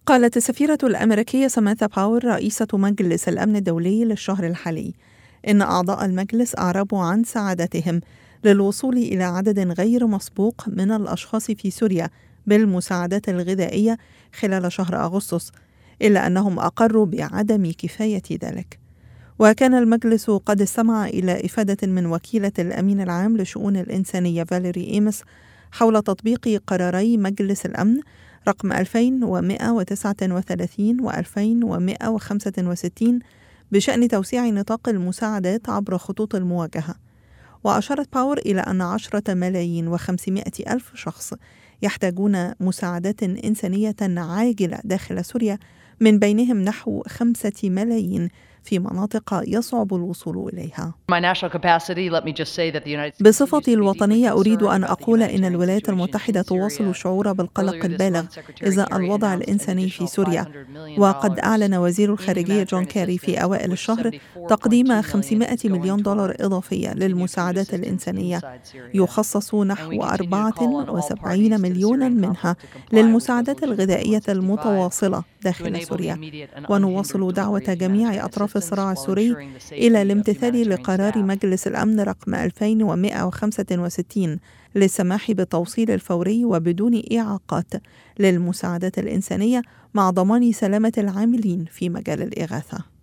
قالت السفيرة الأمريكية سامانثا باور رئيسة مجلس الأمن الدولي للشهر الحالي إن أعضاء المجلس أعربوا عن سعادتهم للوصول إلى عدد غير مسبوق من الأشخاص في سوريا بالمساعدات الغذائية خلال شهر أغسطس، إلا أنهم أقروا بعدم كفاية ذلك. وكان المجلس قد استمع إلى إفادة من وكيلة الأمين العام لشؤون الإنسانية فاليري إيمس حول تطبيق قراري مجلس الأمن رقم 2139 و 2165 بشأن توسيع نطاق المساعدات عبر خطوط المواجهة. وأشارت باور إلى أن 10,500,000 شخص يحتاجون مساعدات إنسانية عاجلة داخل سوريا، من بينهم نحو 5 ملايين في مناطق يصعب الوصول إليها. بصفتي الوطنية أريد أن أقول إن الولايات المتحدة تواصل الشعور بالقلق البالغ إزاء الوضع الإنساني في سوريا، وقد أعلن وزير الخارجية جون كيري في أوائل الشهر تقديم $500 مليون إضافية للمساعدات الإنسانية، يخصص نحو 74 مليونا منها للمساعدات الغذائية المتواصلة داخل سوريا. ونواصل دعوة جميع أطراف الصراع السوري إلى الامتثال لقرار مجلس الأمن رقم 2165 للسماح بالتوصيل الفوري وبدون إعاقات للمساعدات الإنسانية مع ضمان سلامة العاملين في مجال الإغاثة.